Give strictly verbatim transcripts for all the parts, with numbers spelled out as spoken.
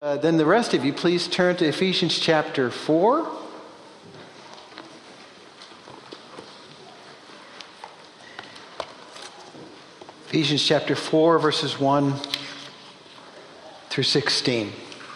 Uh, then the rest of you, please turn to Ephesians chapter four. Ephesians chapter four, verses one through sixteen.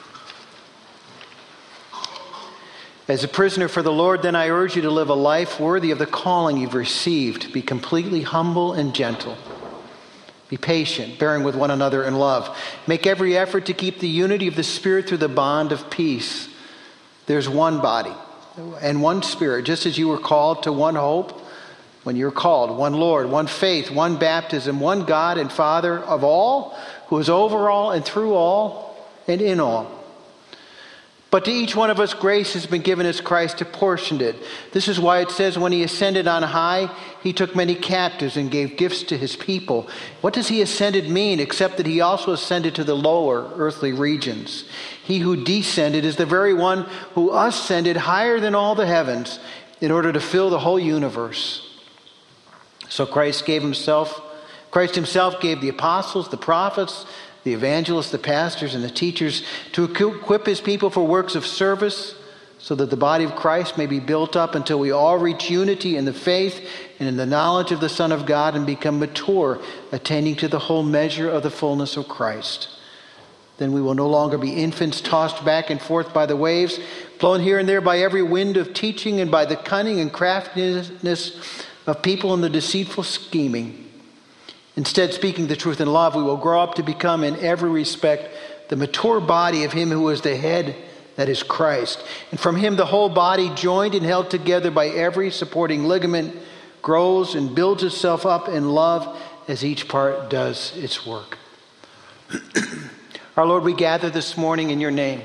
As a prisoner for the Lord, then I urge you to live a life worthy of the calling you've received. Be completely humble and gentle. Be patient, bearing with one another in love. Make every effort to keep the unity of the Spirit through the bond of peace. There's one body and one Spirit, just as you were called to one hope when you were called, one Lord, one faith, one baptism, one God and Father of all, who is over all and through all and in all. But to each one of us grace has been given as Christ apportioned it. This is why it says when he ascended on high, he took many captives and gave gifts to his people. What does he ascended mean except that he also ascended to the lower earthly regions? He who descended is the very one who ascended higher than all the heavens in order to fill the whole universe. So Christ gave himself, Christ himself gave the apostles, the prophets, the evangelists, the pastors, and the teachers to equip his people for works of service so that the body of Christ may be built up until we all reach unity in the faith and in the knowledge of the Son of God and become mature, attaining to the whole measure of the fullness of Christ. Then we will no longer be infants tossed back and forth by the waves, blown here and there by every wind of teaching and by the cunning and craftiness of people in the deceitful scheming. Instead, speaking the truth in love, we will grow up to become in every respect the mature body of him who is the head, that is Christ. And from him the whole body, joined and held together by every supporting ligament, grows and builds itself up in love as each part does its work. Our Lord, we gather this morning in your name.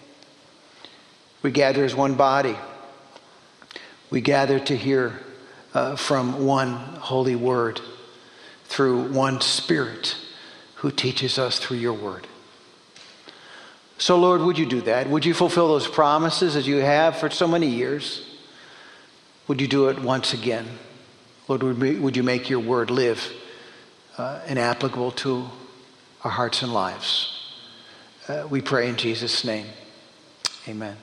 We gather as one body. We gather to hear uh, from one holy word, through one Spirit who teaches us through your word. So Lord, would you do that? Would you fulfill those promises as you have for so many years? Would you do it once again? Lord, would, we, would you make your word live uh, and applicable to our hearts and lives? Uh, we pray in Jesus' name. Amen.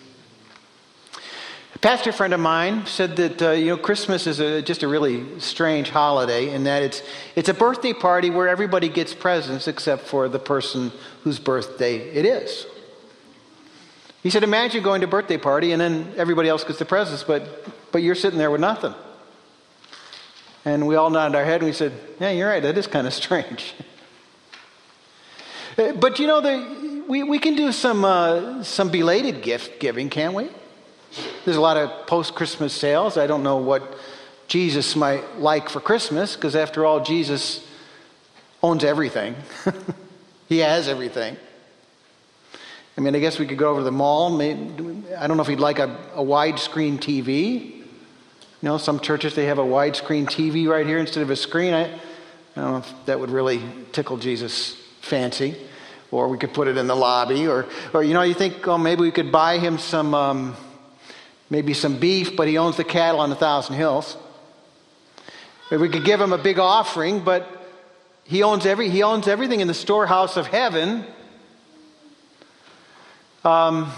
A pastor friend of mine said that uh, you know Christmas is a, just a really strange holiday in that it's it's a birthday party where everybody gets presents except for the person whose birthday it is. He said, imagine going to a birthday party and then everybody else gets the presents, but but you're sitting there with nothing. And we all nodded our head and we said, yeah, you're right, that is kind of strange. But you know, the, we, we can do some uh, some belated gift giving, can't we? There's a lot of post-Christmas sales. I don't know what Jesus might like for Christmas, because after all, Jesus owns everything. He has everything. I mean, I guess we could go over to the mall. Maybe, I don't know if he'd like a, a widescreen T V. You know, some churches, they have a widescreen T V right here instead of a screen. I, I don't know if that would really tickle Jesus' fancy. Or we could put it in the lobby. Or, or you know, you think, oh, maybe we could buy him some... Um, Maybe some beef, but he owns the cattle on a thousand hills. Maybe we could give him a big offering, but he owns every he owns everything in the storehouse of heaven. Um,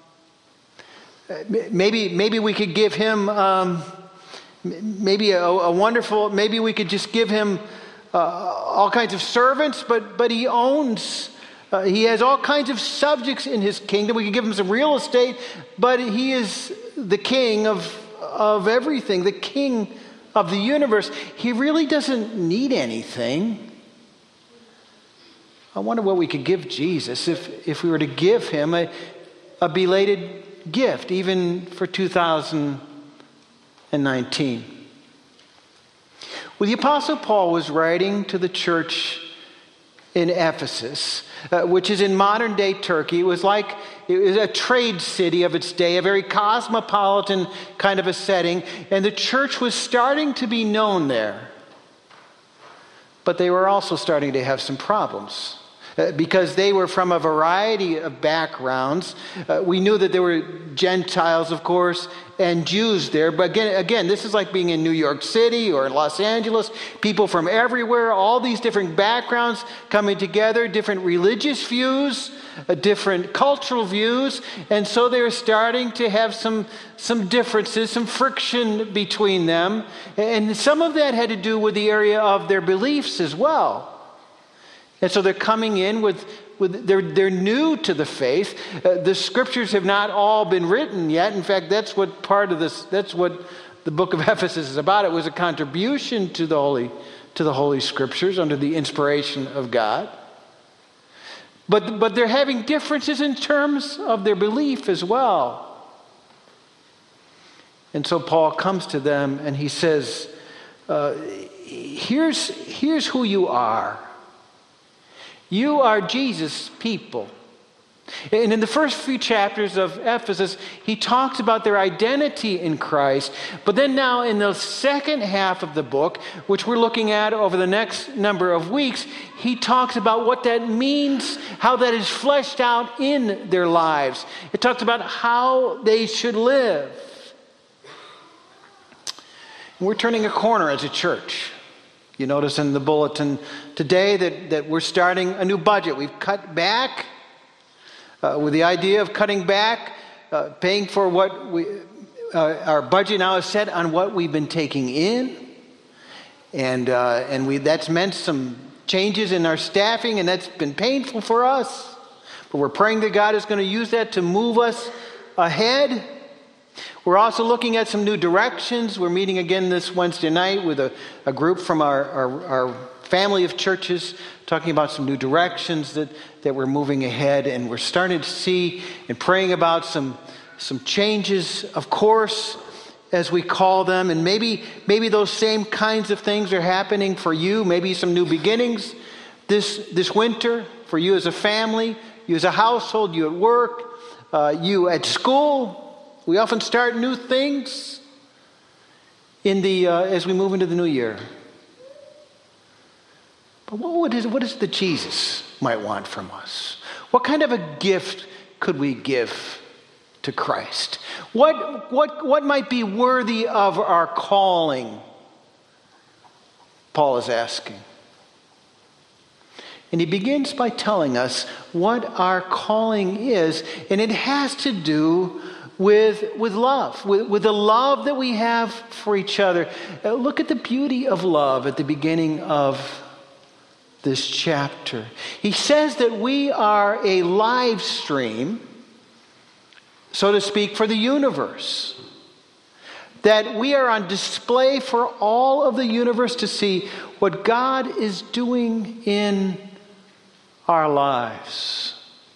maybe maybe we could give him um, maybe a, a wonderful. Maybe we could just give him uh, all kinds of servants, but but he owns. Uh, he has all kinds of subjects in his kingdom. We could give him some real estate, but he is the king of, of everything, the king of the universe. He really doesn't need anything. I wonder what we could give Jesus if, if we were to give him a, a belated gift, even for two thousand nineteen. Well, the Apostle Paul was writing to the church in Ephesus, uh, which is in modern-day Turkey. It was like it was a trade city of its day, a very cosmopolitan kind of a setting, and the church was starting to be known there. But they were also starting to have some problems. uh, because they were from a variety of backgrounds. Uh, we knew that there were Gentiles, of course, and Jews there. But again, again, this is like being in New York City or in Los Angeles. People from everywhere, all these different backgrounds coming together, different religious views, uh, different cultural views. And so they're starting to have some, some differences, some friction between them. And some of that had to do with the area of their beliefs as well. And so they're coming in with, with they're, they're new to the faith. Uh, the scriptures have not all been written yet. In fact, that's what part of this, that's what the book of Ephesus is about. It was a contribution to the Holy, to the Holy Scriptures under the inspiration of God. But, but they're having differences in terms of their belief as well. And so Paul comes to them and he says, uh, here's, here's who you are. You are Jesus' people. And in the first few chapters of Ephesus, he talks about their identity in Christ. But then now in the second half of the book, which we're looking at over the next number of weeks, he talks about what that means, how that is fleshed out in their lives. It talks about how they should live. We're turning a corner as a church. You notice in the bulletin today that, that we're starting a new budget. We've cut back uh, with the idea of cutting back, uh, paying for what we, uh, our budget now is set on what we've been taking in. And, uh, and we, that's meant some changes in our staffing, and that's been painful for us. But we're praying that God is going to use that to move us ahead. We're also looking at some new directions. We're meeting again this Wednesday night with a, a group from our, our, our family of churches talking about some new directions that, that we're moving ahead. And we're starting to see and praying about some, some changes, of course, as we call them. And maybe, maybe those same kinds of things are happening for you. Maybe some new beginnings this, this winter for you as a family, you as a household, you at work, uh, you at school. We often start new things in the uh, as we move into the new year. But what is what is the Jesus might want from us? What kind of a gift could we give to Christ? What what what might be worthy of our calling? Paul is asking. And he begins by telling us what our calling is, and it has to do With, with love, with, with the love that we have for each other. Uh, look at the beauty of love at the beginning of this chapter. He says that we are a live stream, so to speak, for the universe. That we are on display for all of the universe to see what God is doing in our lives.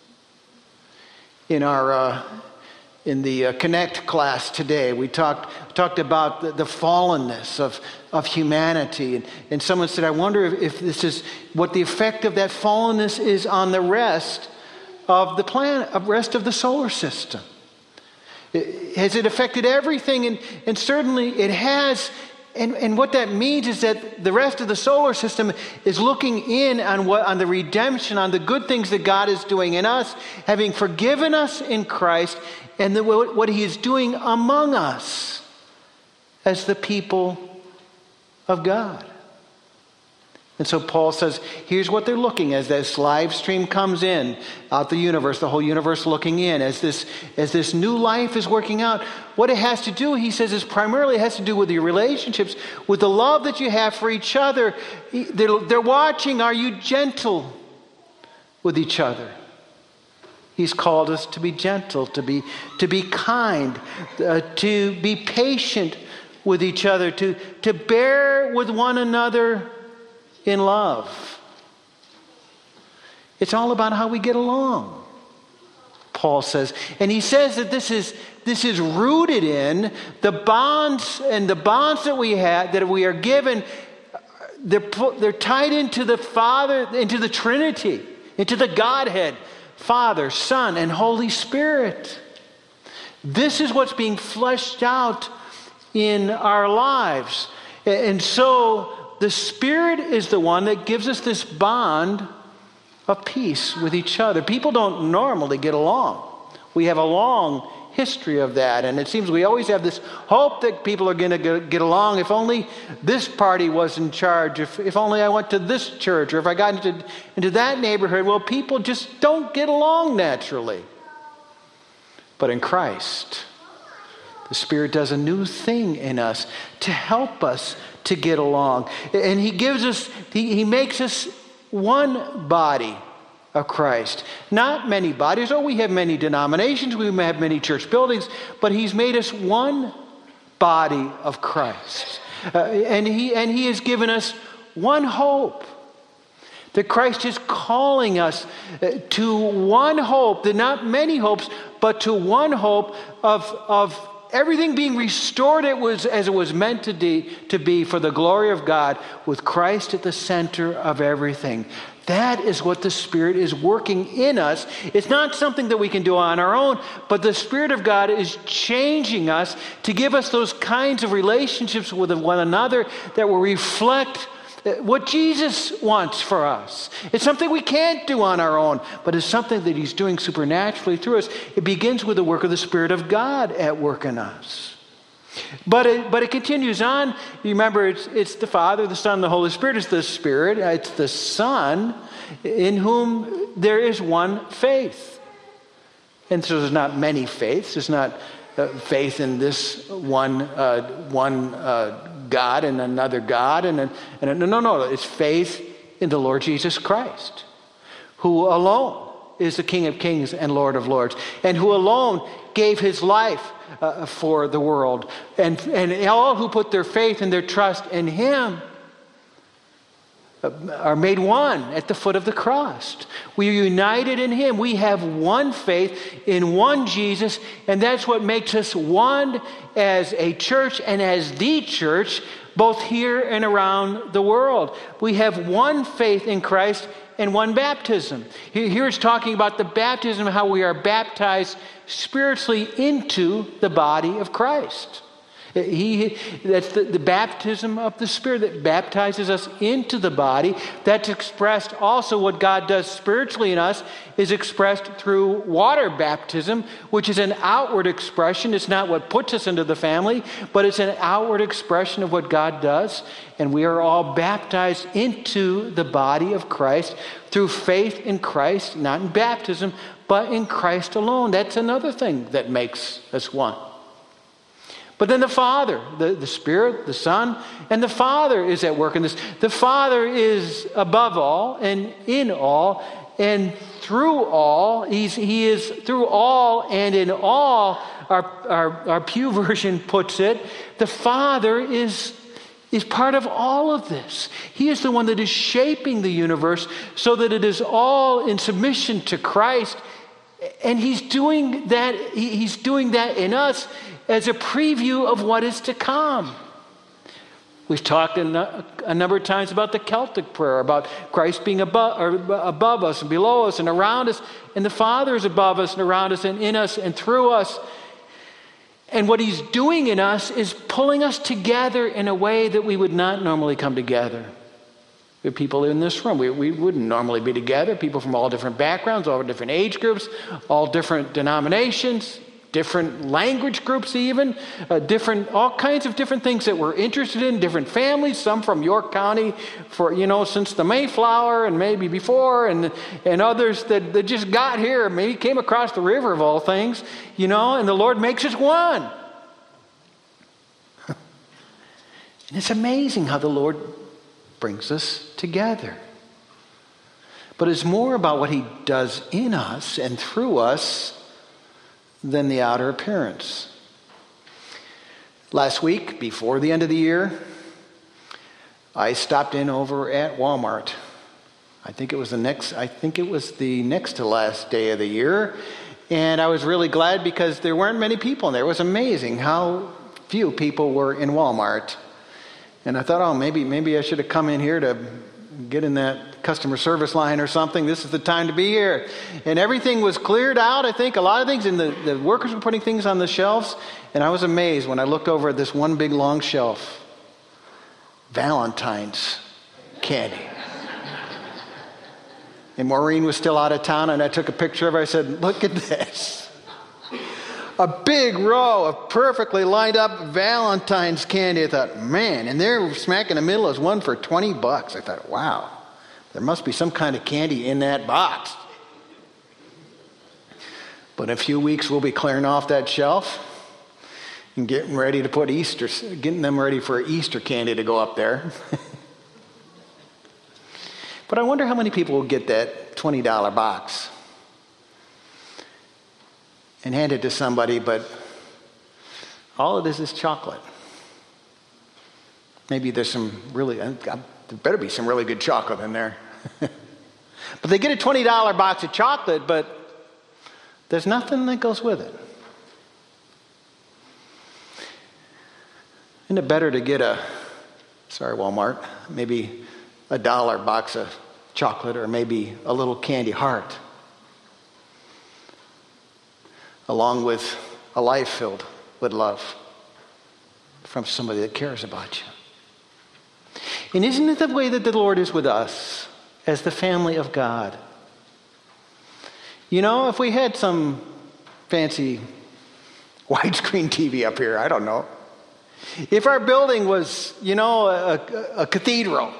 In our... Uh, In the uh, Connect class today, we talked talked about the, the fallenness of, of humanity. And, and someone said, I wonder if, if this is what the effect of that fallenness is on the rest of the planet, of rest of the solar system. It, has it affected everything? And, and certainly it has. And, and what that means is that the rest of the solar system is looking in on what on the redemption, on the good things that God is doing in us, having forgiven us in Christ, and the, what he is doing among us as the people of God. And so Paul says, here's what they're looking as this live stream comes in, out the universe, the whole universe looking in, as this, as this new life is working out. What it has to do, he says, is primarily it has to do with your relationships, with the love that you have for each other. They're, they're watching, are you gentle with each other? He's called us to be gentle, to be, to be kind, uh, to be patient with each other, to, to bear with one another in love. It's all about how we get along, Paul says. And he says that this is this is rooted in the bonds and the bonds that we have, that we are given. They're, they're tied into the Father, into the Trinity, into the Godhead, Father, Son, and Holy Spirit. This is what's being fleshed out in our lives. And so the Spirit is the one that gives us this bond of peace with each other. People don't normally get along. We have a long history of that, and it seems we always have this hope that people are going to get along. If only this party was in charge, if, if only I went to this church, or if I got into, into that neighborhood. Well, people just don't get along naturally. But in Christ, the Spirit does a new thing in us to help us to get along. And He gives us, He, he makes us one body of Christ. Not many bodies. Oh, we have many denominations, we have many church buildings, but He's made us one body of Christ. Uh, and He and He has given us one hope. That Christ is calling us to one hope, that not many hopes, but to one hope of, of everything being restored it was, as it was meant to, de, to be for the glory of God, with Christ at the center of everything. That is what the Spirit is working in us. It's not something that we can do on our own, but the Spirit of God is changing us to give us those kinds of relationships with one another that will reflect what Jesus wants for us. It's something we can't do on our own, but it's something that He's doing supernaturally through us. It begins with the work of the Spirit of God at work in us. But it, but it continues on. You remember, it's, it's the Father, the Son, the Holy Spirit. It's the Spirit. It's the Son in whom there is one faith. And so there's not many faiths. There's not uh, faith in this one uh, one uh, God and another God. And, and, and no, no, no. It's faith in the Lord Jesus Christ, who alone is the King of Kings and Lord of Lords, and who alone gave His life Uh, for the world. And, and all who put their faith and their trust in Him uh, are made one at the foot of the cross. We are united in Him. We have one faith in one Jesus, and that's what makes us one as a church and as the church, both here and around the world. We have one faith in Christ and one baptism. Here it's talking about the baptism, how we are baptized spiritually into the body of Christ. He, that's the, the baptism of the Spirit that baptizes us into the body. That's expressed also, what God does spiritually in us is expressed through water baptism, which is an outward expression. It's not what puts us into the family, but it's an outward expression of what God does. And we are all baptized into the body of Christ through faith in Christ, not in baptism, but in Christ alone. That's another thing that makes us one. But then the Father, the, the Spirit, the Son, and the Father is at work in this. The Father is above all and in all and through all. He's, he is through all and in all, our, our, our Pew version puts it. The Father is, is part of all of this. He is the one that is shaping the universe so that it is all in submission to Christ. And He's doing that, He's doing that in us as a preview of what is to come. We've talked a, a number of times about the Celtic prayer, about Christ being above, or above us and below us and around us, and the Father is above us and around us and in us and through us. And what He's doing in us is pulling us together in a way that we would not normally come together. We have people in this room. We, we wouldn't normally be together. People from all different backgrounds, all different age groups, all different denominations, different language groups even, uh, different, all kinds of different things that we're interested in, different families, some from York County for, you know, since the Mayflower and maybe before, and and others that, that just got here, maybe came across the river of all things, you know, and the Lord makes us one. And it's amazing how the Lord brings us together. But it's more about what He does in us and through us than the outer appearance. Last week, before the end of the year, I stopped in over at Walmart. I think it was the next, I think it was the next to last day of the year. And I was really glad because there weren't many people in there. It was amazing how few people were in Walmart. And I thought, oh, maybe maybe I should have come in here to get in that customer service line or something. This is the time to be here. And everything was cleared out, I think, a lot of things. And the, the workers were putting things on the shelves. And I was amazed when I looked over at this one big long shelf. Valentine's candy. And Maureen was still out of town, and I took a picture of her. I said, look at this. A big row of perfectly lined up Valentine's candy. I thought, man, and there smack in the middle is one for twenty bucks. I thought, wow, there must be some kind of candy in that box. But in a few weeks, we'll be clearing off that shelf and getting ready to put Easter, getting them ready for Easter candy to go up there. But I wonder how many people will get that twenty dollar box and hand it to somebody, but all it is is chocolate. Maybe there's some really, there better be some really good chocolate in there. But they get a twenty dollar box of chocolate, but there's nothing that goes with it. Isn't it better to get a, sorry Walmart, maybe a dollar box of chocolate or maybe a little candy heart, along with a life filled with love from somebody that cares about you? And isn't it the way that the Lord is with us as the family of God? You know, if we had some fancy widescreen T V up here, I don't know. If our building was, you know, a, a cathedral.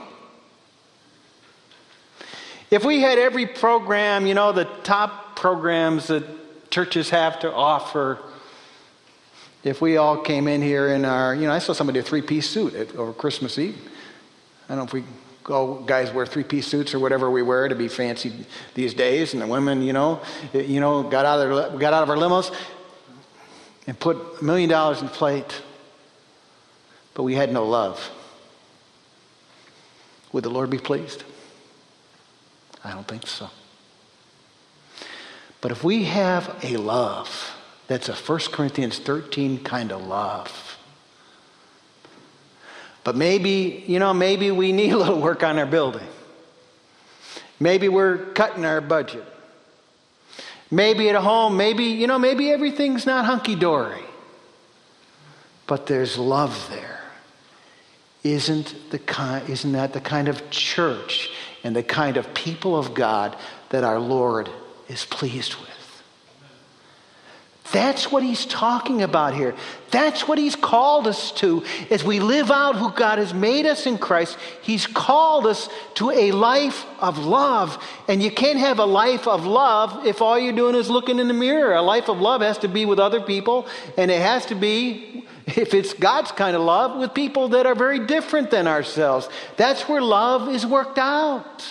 If we had every program, you know, the top programs that churches have to offer. If we all came in here in our, you know, I saw somebody in a three-piece suit at, over Christmas Eve. I don't know if we go, guys wear three-piece suits or whatever we wear to be fancy these days, and the women, you know, you know, got out of their, got out of our limos and put a million dollars in the plate, but we had no love. Would the Lord be pleased? I don't think so. But if we have a love that's a First Corinthians thirteen kind of love, but maybe, you know, maybe we need a little work on our building. Maybe we're cutting our budget. Maybe at home, maybe, you know, maybe everything's not hunky-dory. But there's love there. Isn't the kind, isn't that the kind of church and the kind of people of God that our Lord is pleased with? That's what he's talking about here. That's what he's called us to. As we live out who God has made us in Christ, he's called us to a life of love. And you can't have a life of love if all you're doing is looking in the mirror. A life of love has to be with other people, and it has to be, if it's God's kind of love, with people that are very different than ourselves. That's where love is worked out.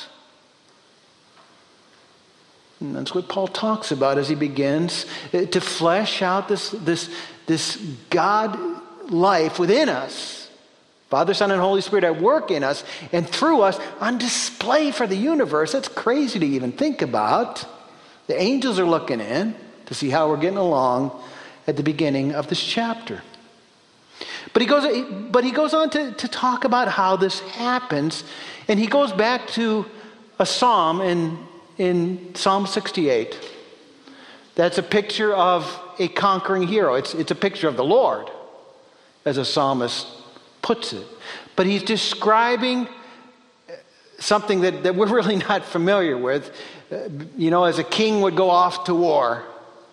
And that's what Paul talks about as he begins to flesh out this, this, this God life within us. Father, Son, and Holy Spirit at work in us and through us on display for the universe. That's crazy to even think about. The angels are looking in to see how we're getting along at the beginning of this chapter. But he goes, but he goes on to, to talk about how this happens. And he goes back to a psalm in In Psalm sixty-eight, that's a picture of a conquering hero. It's, it's a picture of the Lord, as a psalmist puts it. But he's describing something that, that we're really not familiar with. Uh, you know, as a king would go off to war,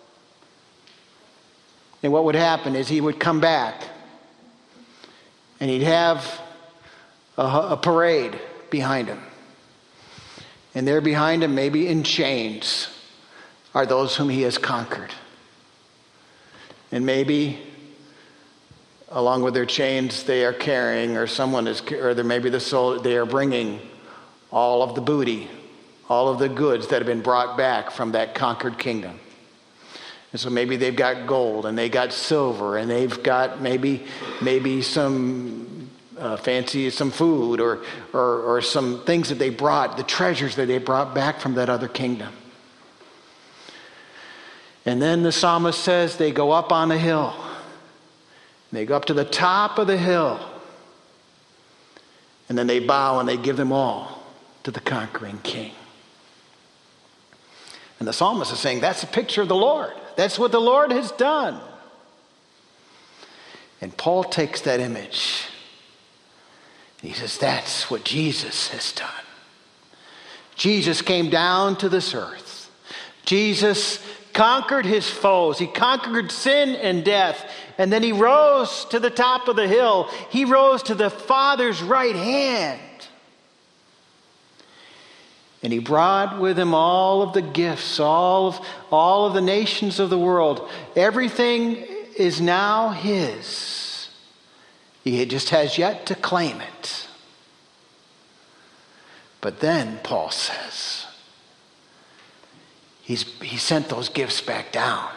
and what would happen is he would come back, and he'd have a, a parade behind him. And there behind him, maybe in chains, are those whom he has conquered. And maybe, along with their chains, they are carrying, or someone is, or there may be the soul, they are bringing all of the booty, all of the goods that have been brought back from that conquered kingdom. And so maybe they've got gold, and they got silver, and they've got maybe, maybe some Uh, fancy some food or, or or some things that they brought, the treasures that they brought back from that other kingdom. And then the psalmist says they go up on a hill. They go up to the top of the hill. And then they bow and they give them all to the conquering king. And the psalmist is saying that's a picture of the Lord. That's what the Lord has done. And Paul takes that image. He says, that's what Jesus has done. Jesus came down to this earth. Jesus conquered his foes. He conquered sin and death. And then he rose to the top of the hill. He rose to the Father's right hand. And he brought with him all of the gifts, all of, all of the nations of the world. Everything is now his. He just has yet to claim it. But then, Paul says, he's, he sent those gifts back down.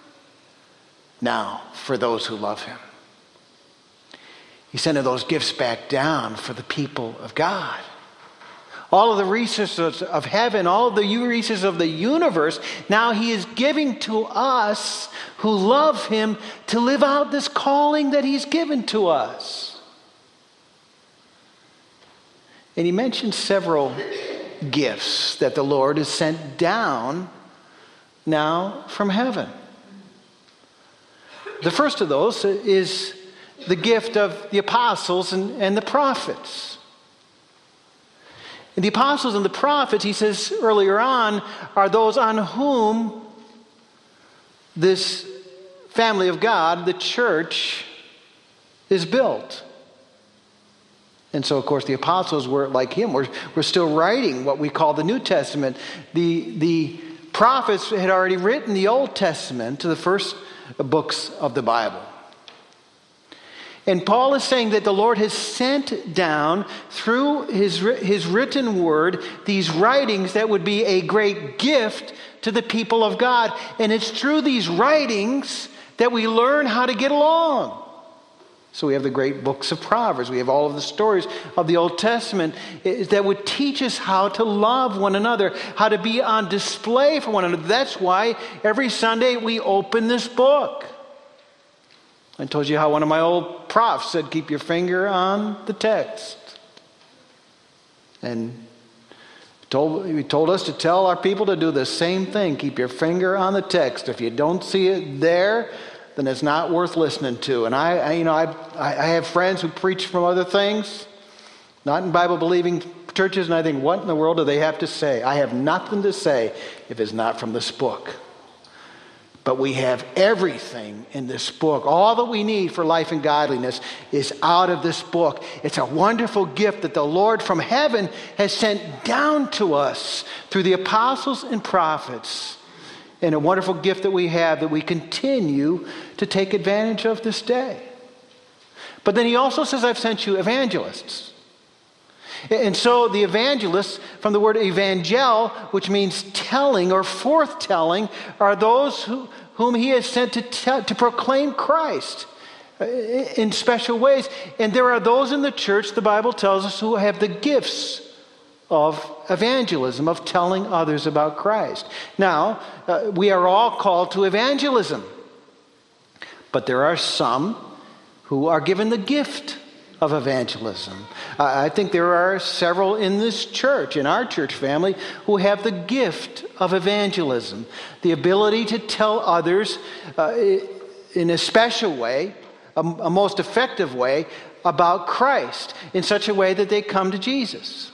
Now, for those who love him. He sent those gifts back down for the people of God. All of the resources of heaven, all of the resources of the universe, now he is giving to us who love him to live out this calling that he's given to us. And he mentions several gifts that the Lord has sent down now from heaven. The first of those is the gift of the apostles and, and the prophets. And the apostles and the prophets, he says earlier on, are those on whom this family of God, the church, is built. And so, of course, the apostles were like him. We're, we're still writing what we call the New Testament. The, the prophets had already written the Old Testament to the first books of the Bible. And Paul is saying that the Lord has sent down through his, his written word these writings that would be a great gift to the people of God. And it's through these writings that we learn how to get along. So we have the great books of Proverbs. We have all of the stories of the Old Testament that would teach us how to love one another, how to be on display for one another. That's why every Sunday we open this book. I told you how one of my old profs said, keep your finger on the text. And told, he told us to tell our people to do the same thing. Keep your finger on the text. If you don't see it there, then it's not worth listening to. And I, I you know, I, I have friends who preach from other things, not in Bible-believing churches, and I think, what in the world do they have to say? I have nothing to say if it's not from this book. But we have everything in this book. All that we need for life and godliness is out of this book. It's a wonderful gift that the Lord from heaven has sent down to us through the apostles and prophets. And a wonderful gift that we have that we continue to take advantage of this day. But then he also says, I've sent you evangelists. And so the evangelists, from the word evangel, which means telling or forthtelling, are those who, whom he has sent to, tell, to proclaim Christ in special ways. And there are those in the church, the Bible tells us, who have the gifts of evangelism, of telling others about Christ. Now, uh, we are all called to evangelism. But there are some who are given the gift of evangelism. Uh, I think there are several in this church, in our church family, who have the gift of evangelism. The ability to tell others uh, in a special way, a, a most effective way, about Christ in such a way that they come to Jesus.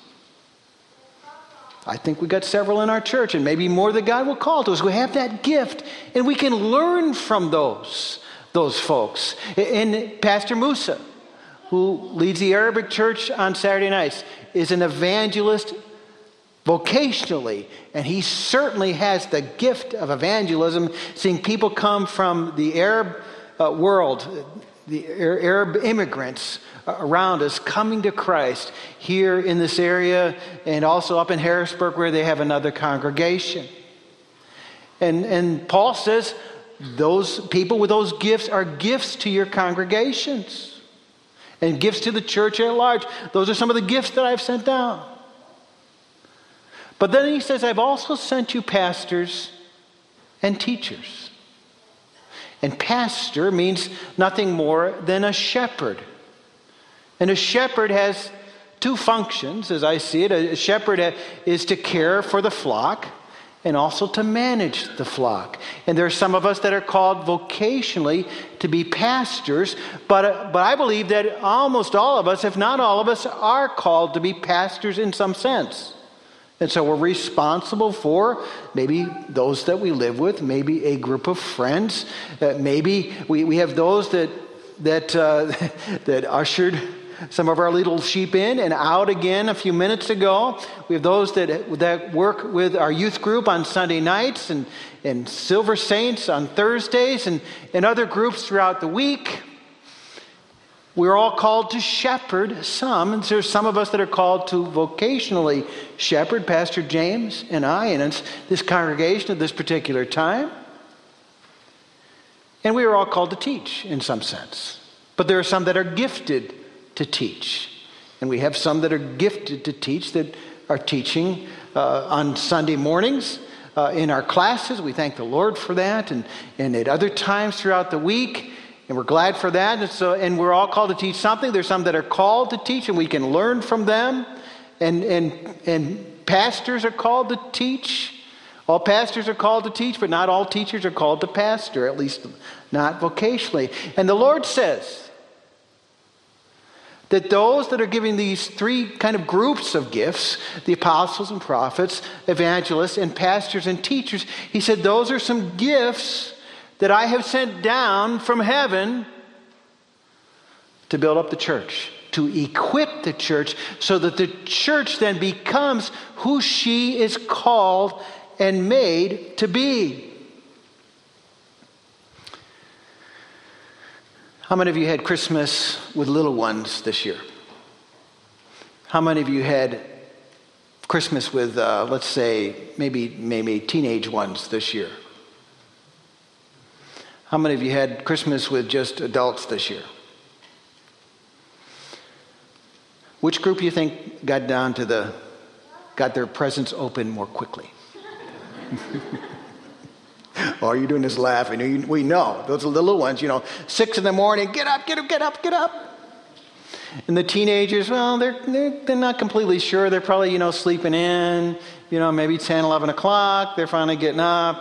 I think we've got several in our church, and maybe more that God will call to us. We have that gift, and we can learn from those, those folks. And Pastor Musa, who leads the Arabic church on Saturday nights, is an evangelist vocationally, and he certainly has the gift of evangelism, seeing people come from the Arab uh, world, the Arab immigrants around us coming to Christ here in this area and also up in Harrisburg where they have another congregation. And, and Paul says those people with those gifts are gifts to your congregations and gifts to the church at large. Those are some of the gifts that I've sent down. But then he says, I've also sent you pastors and teachers. And pastor means nothing more than a shepherd. And a shepherd has two functions, as I see it. A shepherd is to care for the flock and also to manage the flock. And there are some of us that are called vocationally to be pastors, but, but I believe that almost all of us, if not all of us, are called to be pastors in some sense. And so we're responsible for maybe those that we live with, maybe a group of friends, uh, maybe we, we have those that that uh, that ushered some of our little sheep in and out again a few minutes ago. We have those that that work with our youth group on Sunday nights and, and Silver Saints on Thursdays and, and other groups throughout the week. We're all called to shepherd some, and there's some of us that are called to vocationally shepherd, Pastor James and I, and it's this congregation at this particular time. And we are all called to teach in some sense. But there are some that are gifted to teach. And we have some that are gifted to teach that are teaching uh, on Sunday mornings uh, in our classes. We thank the Lord for that, and, and at other times throughout the week. And we're glad for that. And so, and we're all called to teach something. There's some that are called to teach, and we can learn from them. And and and pastors are called to teach. All pastors are called to teach, but not all teachers are called to pastor, at least not vocationally. And the Lord says that those that are giving these three kind of groups of gifts, the apostles and prophets, evangelists, and pastors and teachers, he said those are some gifts that I have sent down from heaven to build up the church, to equip the church so that the church then becomes who she is called and made to be. How many of you had Christmas with little ones this year? How many of you had Christmas with, uh, let's say, maybe maybe teenage ones this year? How many of you had Christmas with just adults this year? Which group do you think got down to the, got their presents open more quickly? All you're doing is laughing. We know. Those are the little ones, you know, six in the morning, get up, get up, get up, get up. And the teenagers, well, they're, they're, they're not completely sure. They're probably, you know, sleeping in, you know, maybe ten, eleven o'clock. They're finally getting up.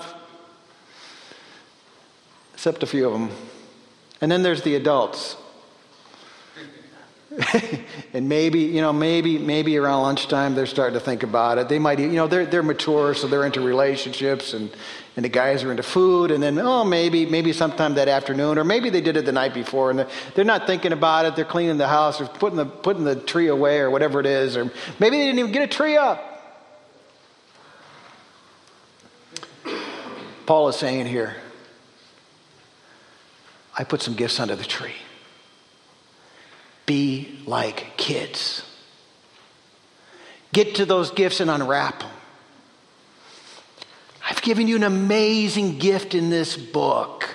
Except a few of them. And then there's the adults. And maybe, you know, maybe maybe around lunchtime they're starting to think about it. They might, you know, they're they're mature, so they're into relationships, and, and the guys are into food, and then, oh, maybe maybe sometime that afternoon, or maybe they did it the night before, and they're, they're not thinking about it. They're cleaning the house, or putting the putting the tree away, or whatever it is, or maybe they didn't even get a tree up. Paul is saying here, I put some gifts under the tree. Be like kids. Get to those gifts and unwrap them. I've given you an amazing gift in this book.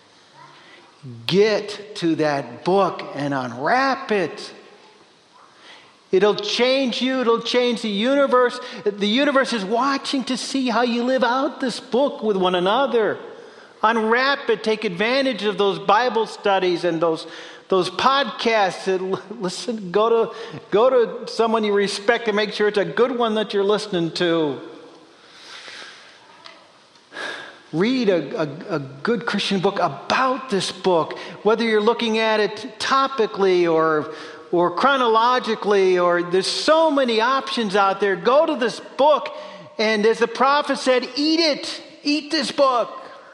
Get to that book and unwrap it. It'll change you. It'll change the universe. The universe is watching to see how you live out this book with one another. Unwrap it. Take advantage of those Bible studies and those Those podcasts, listen, go to go to someone you respect and make sure it's a good one that you're listening to. Read a, a, a good Christian book about this book, whether you're looking at it topically or or chronologically, or there's so many options out there. Go to this book, and as the prophet said, eat it. Eat this book.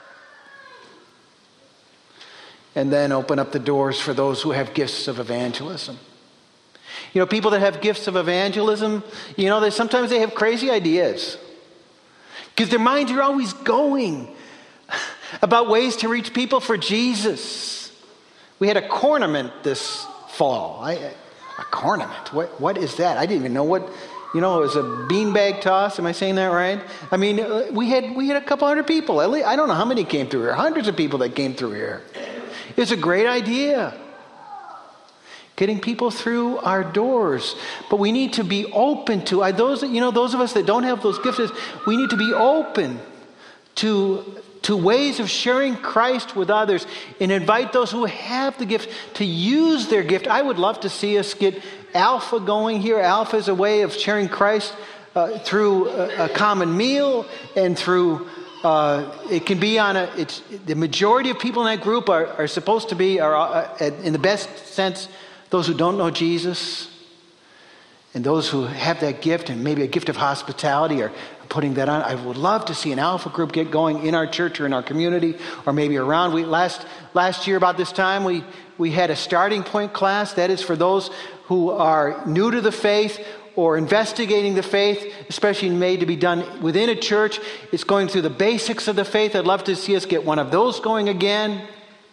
And then open up the doors for those who have gifts of evangelism. You know, people that have gifts of evangelism, you know, they sometimes they have crazy ideas. Because their minds are always going about ways to reach people for Jesus. We had a cornament this fall. I, a cornament? What, what is that? I didn't even know what, you know, it was a beanbag toss. Am I saying that right? I mean, we had we had a couple hundred people. At least, I don't know how many came through here. Hundreds of people that came through here. It's a great idea. Getting people through our doors. But we need to be open to, those, you know, those of us that don't have those gifts, we need to be open to, to ways of sharing Christ with others and invite those who have the gift to use their gift. I would love to see us get Alpha going here. Alpha is a way of sharing Christ uh, through a, a common meal and through Uh, it can be on a, it's, the majority of people in that group are, are supposed to be, are uh, in the best sense, those who don't know Jesus. And those who have that gift, and maybe a gift of hospitality, are putting that on. I would love to see an Alpha group get going in our church or in our community, or maybe around. We last last year about this time we we had a starting point class. That is for those who are new to the faith or investigating the faith, especially made to be done within a church. It's going through the basics of the faith. I'd love to see us get one of those going again.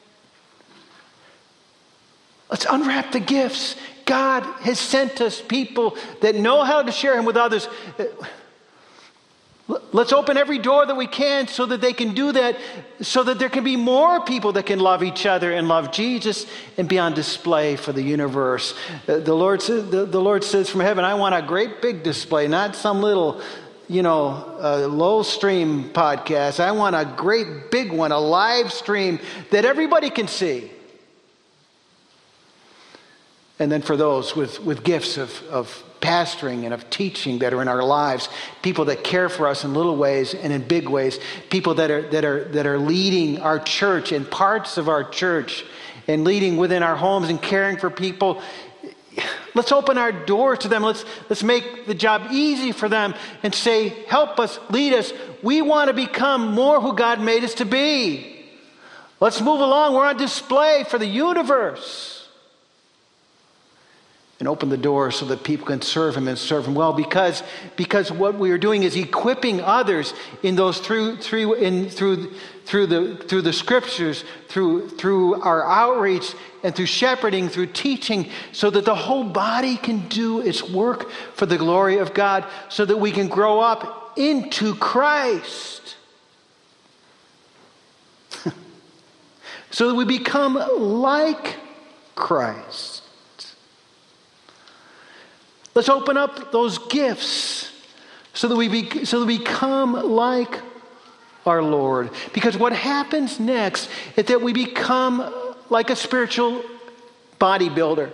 Let's unwrap the gifts. God has sent us people that know how to share Him with others. Let's open every door that we can so that they can do that, so that there can be more people that can love each other and love Jesus and be on display for the universe. The Lord, the, the Lord says from heaven, I want a great big display, not some little, you know, uh, low stream podcast. I want a great big one, a live stream that everybody can see. And then for those with, with gifts of, of pastoring and of teaching that are in our lives, people that care for us in little ways and in big ways, people that are that are that are leading our church and parts of our church and leading within our homes and caring for people. Let's open our door to them. Let's let's make the job easy for them and say, help us, lead us. We want to become more who God made us to be. Let's move along. We're on display for the universe. And open the door so that people can serve Him and serve Him well, because because what we are doing is equipping others in those through through in through through the through the Scriptures, through through our outreach and through shepherding, through teaching, so that the whole body can do its work for the glory of God, so that we can grow up into Christ, so that we become like Christ. Let's open up those gifts so that we be, so that we become like our Lord. Because what happens next is that we become like a spiritual bodybuilder.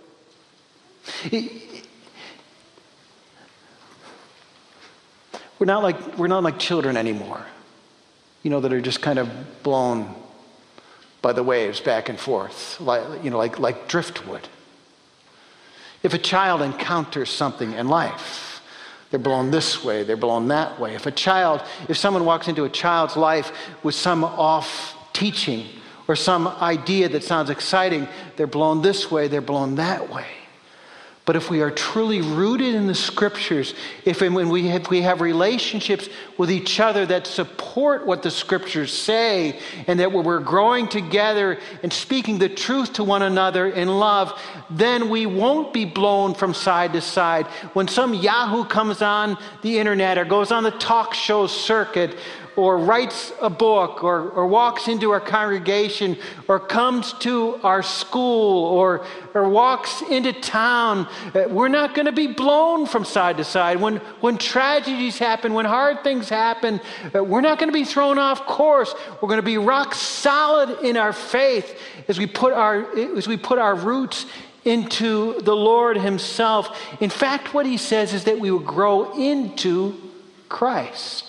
We're not like we're not like children anymore, you know, that are just kind of blown by the waves back and forth, like you know, like like driftwood. If a child encounters something in life, they're blown this way, they're blown that way. If a child, if someone walks into a child's life with some off teaching or some idea that sounds exciting, they're blown this way, they're blown that way. But if we are truly rooted in the Scriptures, if and when we have, we have relationships with each other that support what the Scriptures say, and that we're growing together and speaking the truth to one another in love, then we won't be blown from side to side. When some yahoo comes on the internet or goes on the talk show circuit, or writes a book, or, or walks into our congregation, or comes to our school, or, or walks into town, we're not going to be blown from side to side. When, when tragedies happen, when hard things happen, we're not going to be thrown off course. We're going to be rock solid in our faith as we put our, as we put our roots into the Lord Himself. In fact, what He says is that we will grow into Christ.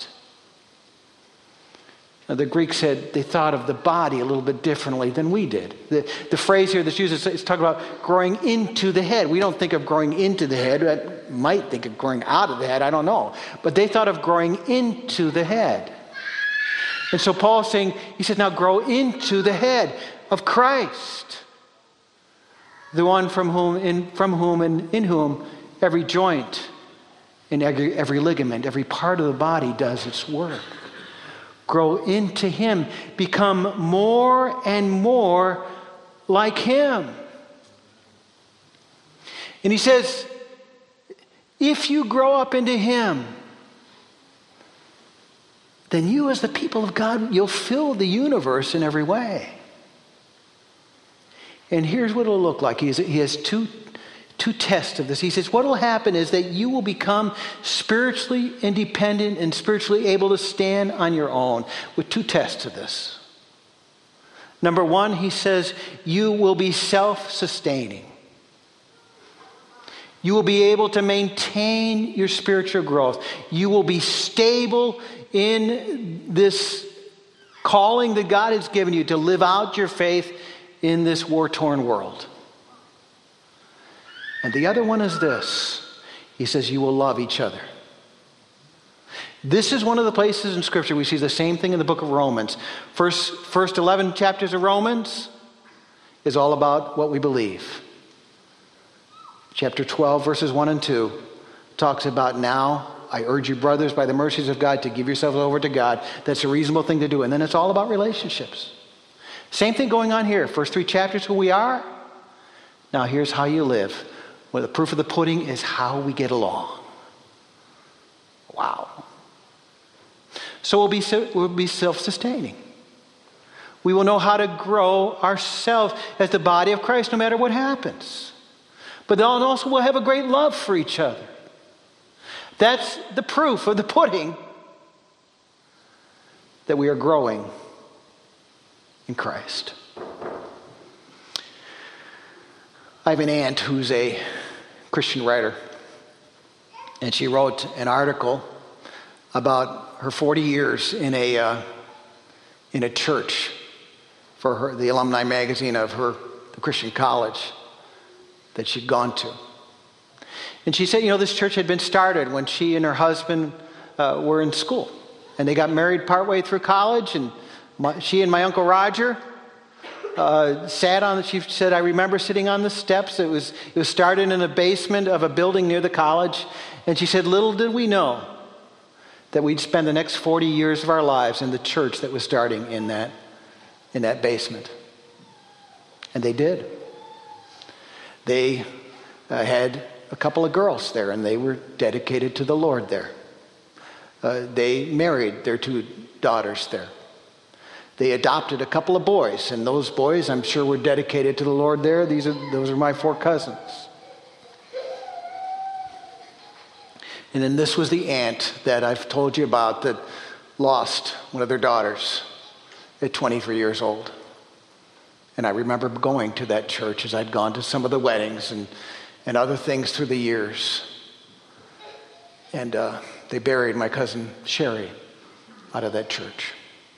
Now, the Greeks said they thought of the body a little bit differently than we did. The, the phrase here that's used is, is talking about growing into the head. We don't think of growing into the head. I might think of growing out of the head. I don't know. But they thought of growing into the head. And so Paul's saying, he says, now grow into the head of Christ, the one from whom, in, from whom and in whom every joint and every, every ligament, every part of the body does its work. Grow into Him. Become more and more like Him. And he says, if you grow up into Him, then you as the people of God, you'll fill the universe in every way. And here's what it'll look like. He has, he has two Two tests of this. He says, what will happen is that you will become spiritually independent and spiritually able to stand on your own, with two tests of this. Number one, he says, you will be self-sustaining. You will be able to maintain your spiritual growth. You will be stable in this calling that God has given you to live out your faith in this war-torn world. And the other one is this. He says, you will love each other. This is one of the places in Scripture we see the same thing in the book of Romans. First, first eleven chapters of Romans is all about what we believe. Chapter twelve, verses one and two, talks about now, I urge you, brothers, by the mercies of God, to give yourselves over to God. That's a reasonable thing to do. And then it's all about relationships. Same thing going on here. First three chapters, who we are. Now here's how you live. Well, the proof of the pudding is how we get along. Wow. So we'll be, we'll be self-sustaining. We will know how to grow ourselves as the body of Christ no matter what happens. But then also we'll have a great love for each other. That's the proof of the pudding that we are growing in Christ. I have an aunt who's a Christian writer, and she wrote an article about her forty years in a uh, in a church for her, the alumni magazine of her the Christian college that she'd gone to. And she said, you know, this church had been started when she and her husband uh, were in school. And they got married partway through college. And my, she and my Uncle Roger uh, sat on, she said, I remember sitting on the steps. It was, it was started in the basement of a building near the college. And she said, little did we know that we'd spend the next forty years of our lives in the church that was starting in that, in that basement. And they did. They uh, had a couple of girls there, and they were dedicated to the Lord there. Uh, they married their two daughters there. They adopted a couple of boys, and those boys, I'm sure, were dedicated to the Lord there. These are those are my four cousins. And then this was the aunt that I've told you about that lost one of their daughters at twenty-three years old. And I remember going to that church as I'd gone to some of the weddings and and other things through the years. And uh, they buried my cousin Sherry out of that church.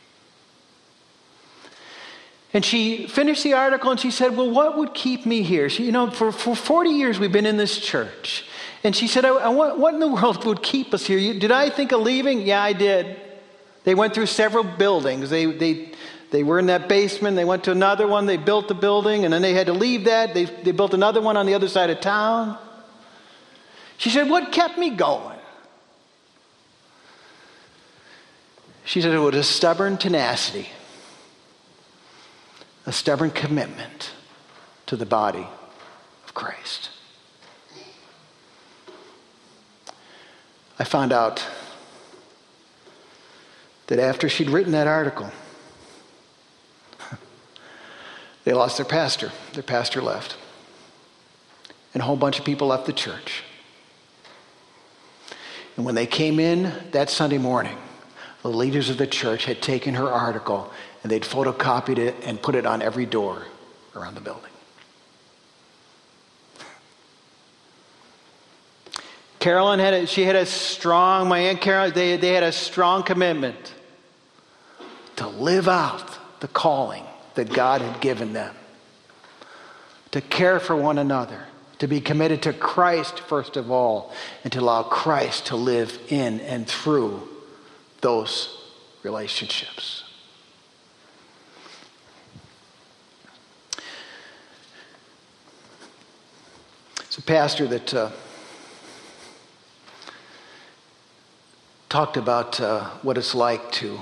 And she finished the article and she said, well, what would keep me here? She, you know, for, for forty years we've been in this church. And she said, I, I, what, what in the world would keep us here? You, did I think of leaving? Yeah, I did. They went through several buildings. They, they, They were in that basement. They went to another one. They built the building, and then they had to leave that. They, they built another one on the other side of town. She said, what kept me going? She said it was a stubborn tenacity, a stubborn commitment to the body of Christ. I found out that after she'd written that article, they lost their pastor. Their pastor left. And a whole bunch of people left the church. And when they came in that Sunday morning, the leaders of the church had taken her article and they'd photocopied it and put it on every door around the building. Carolyn had a, she had a strong, my Aunt Carolyn, they, they had a strong commitment to live out the calling that God had given them, to care for one another, to be committed to Christ first of all, and to allow Christ to live in and through those relationships. It's a pastor that uh, talked about uh, what it's like to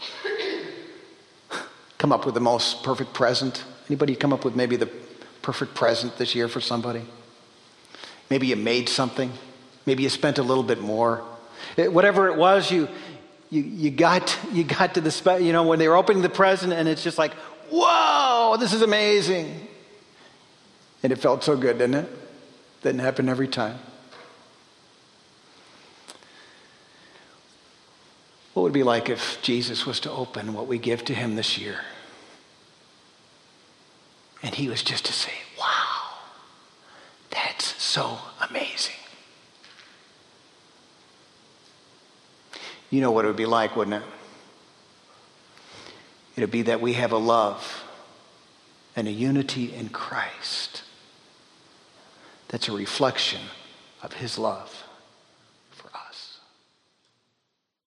come up with the most perfect present. Anybody come up with maybe the perfect present this year for somebody? Maybe you made something. Maybe you spent a little bit more. It, whatever it was, you you you got you got to the spe- you know when they were opening the present, and it's just like, whoa, this is amazing. And it felt so good, didn't it? Didn't happen every time. What would it be like if Jesus was to open what we give to him this year? And he was just to say, wow, that's so amazing. You know what it would be like, wouldn't it? It would be that we have a love and a unity in Christ that's a reflection of his love.